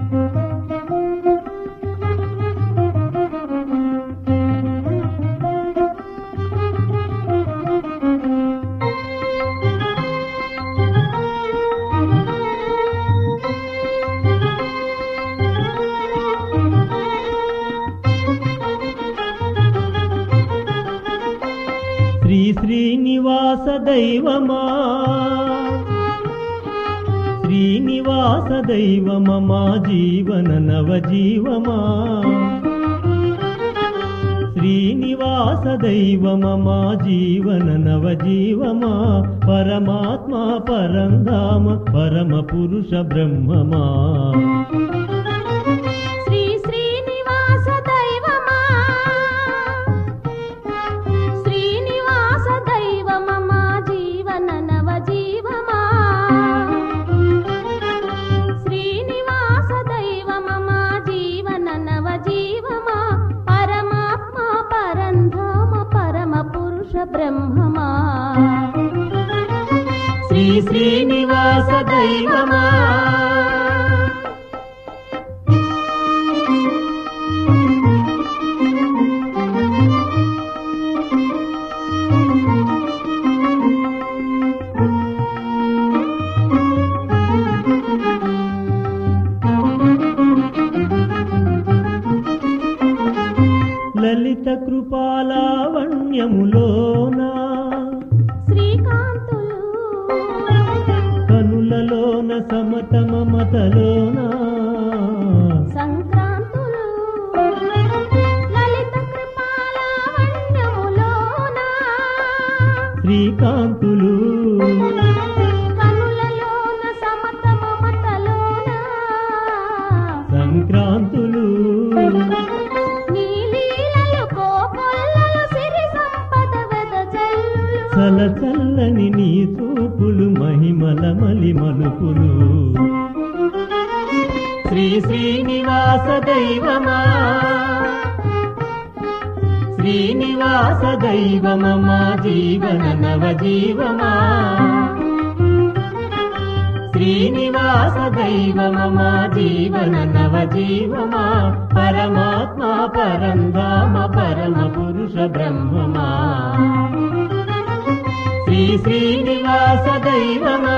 శ్రీనివాస దైవమా శ్రీనివాస దైవమా మా జీవన నవజీవమా శ్రీనివాస దైవమా మా జీవన నవజీవమా పరమాత్మ పరంధామ పరమ పురుష బ్రహ్మమా బ్రహ్మమా శ్రీ శ్రీనివాస దైవమా లలిత కృపాలావణ్యములోనా శ్రీకాంతులు కనులలోన సమత మమతలోనా సంక్రాంతులు లలిత కృపాలావణ్యములోనా శ్రీకాంతులు కనులలోన సమత మమతలోనా సంక్రాంతులు చల చల్లని నీ చూపులు మహిమల మలి మలుపులు శ్రీ శ్రీనివాస దైవమా శ్రీనివాస దైవమా మా జీవన నవజీవమా శ్రీనివాస దైవమా మా జీవన నవజీవమా పరమాత్మ పరంధామ పరమ పురుష బ్రహ్మమా శ్రీ శ్రీనివాస దైవమా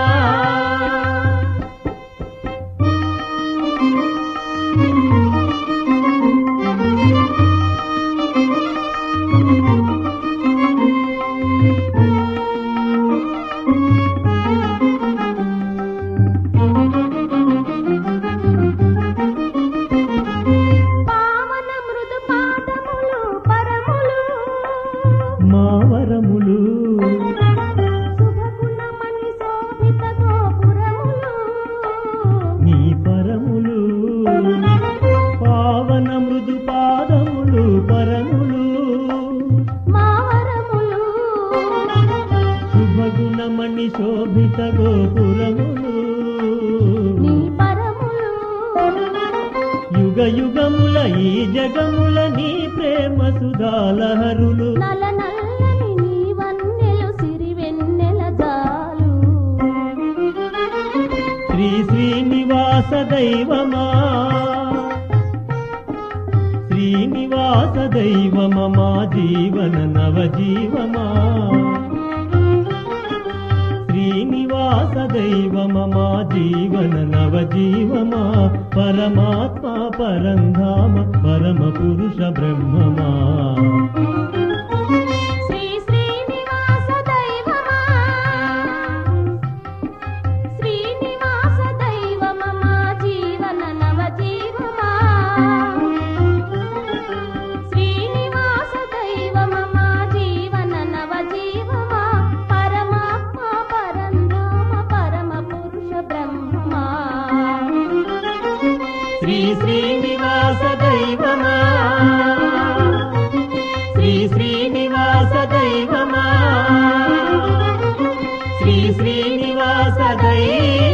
పావన మృదు పాదములు పరములు మా వరములు శుభగుణమణి శోభిత గోపురములు నీ పరములు పావన మృదు పాదములు పరములు మా వరములు శుభగుణమణి శోభిత గోపురములు నీ పరములు యుగ యుగముల ఈ జగముల నీ ప్రేమ సుధాలహరులు నల నల్లని నీ వన్నెలు సిరివెన్నెల జాలు శ్రీ శ్రీనివాస దైవమా శ్రీనివాస దైవమా మా జీవన నవజీవమా శ్రీనివాస దైవమా మా జీవన నవజీవమా పరమాత్మ పరంధామ పరమ పురుష బ్రహ్మమా శ్రీ శ్రీనివాస దైవమా శ్రీనివాస దైవమా మా జీవన నవజీవమా శ్రీనివాస దైవమా మా జీవన నవజీవమా పరమాత్మ పరంధామ పరమ పురుష బ్రహ్మమా శ్రీ శ్రీనివాస దైవమా శ్రీ శ్రీనివాస దైవమా శ్రీ శ్రీనివాస దైవమా